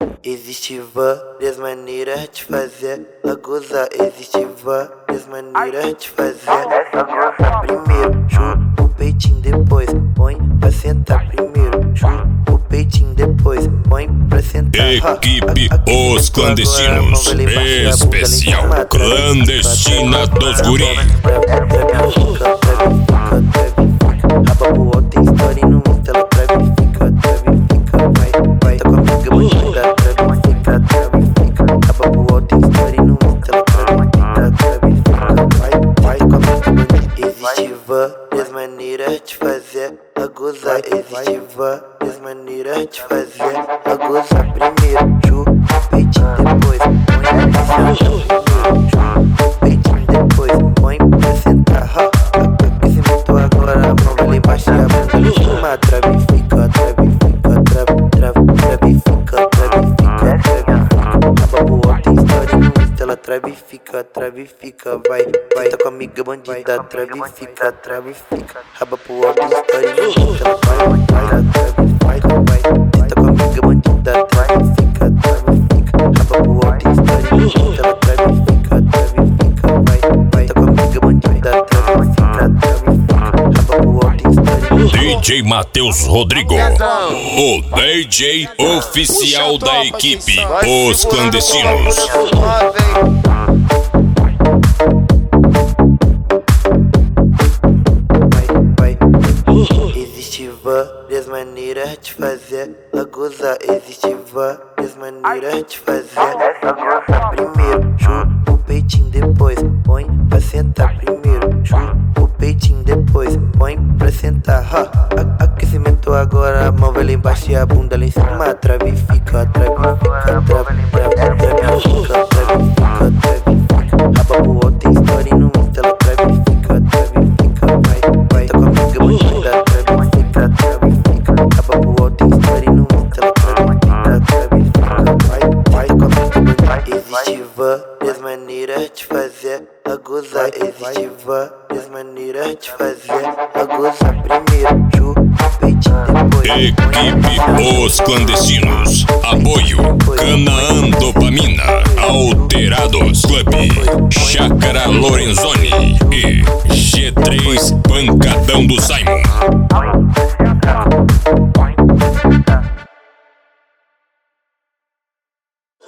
Existe várias maneiras de fazer ela gozar. Existe várias maneiras de fazer ela gozar. Primeiro, chupa o peitinho, depois põe pra sentar. Primeiro, chupa o peitinho, depois põe pra sentar. Equipe Os Clandestinos, especial clandestina dos guri. Raba pro alto, tem story no Insta, ela trave e fica, vai. Tá com a amiga bandida, trave e fica. Raba pro alto, tem story no Insta, ela trave e fica, vai. Tá com a amiga bandida. Existe várias maneiras de fazer ela gozar. Existe várias maneiras de fazer ela gozar. Primeiro, chupa o peitinho, depois põe pra sentar. Primeiro, chupa o peitinho, depois põe pra sentar. Aquecimento agora, a mão vai lá embaixo e a bunda em cima. Trave e fica, Raba pro alto, tem story no Insta, ela trave e fica, vai. Tá com a amiga bandida, trave e fica. Raba pro alto, tem story no Insta, ela vai. Tá com a amiga bandida, trave e fica. Raba pro alto, tem story no Insta, ela trave e fica, vai. Tá com a amiga bandida, trave e fica. Raba pro alto, tem story no Insta. DJ Matheus Rodrigo, o DJ oficial da equipe Os Clandestinos. Vai. Existe várias maneiras de fazer ela gozar. Existe várias maneiras de fazer ela gozar. Primeiro, chupa o peitinho, depois põe pra sentar. Primeiro, chupa o peitinho, depois põe pra sentar. Aquecimento agora, a mão vai lá embaixo e a bunda lá em cima. Trave e fica, Raba pro alto, tem story no Insta, ela trave e fica, vai. Tá com a amiga bandida, trave e fica. Raba pro alto, tem story no Insta, ela trave e fica, vai. Tá com a amiga bandida. Existe várias maneiras de fazer ela gozar. Existe várias maneiras de fazer ela gozar. Primeiro, chupa o peitinho, depois Equipe Os Clandestinos, apoio Canaã Dopamina, Alterados Club, Chácara Lorenzoni e G3 Pancadão do Simon.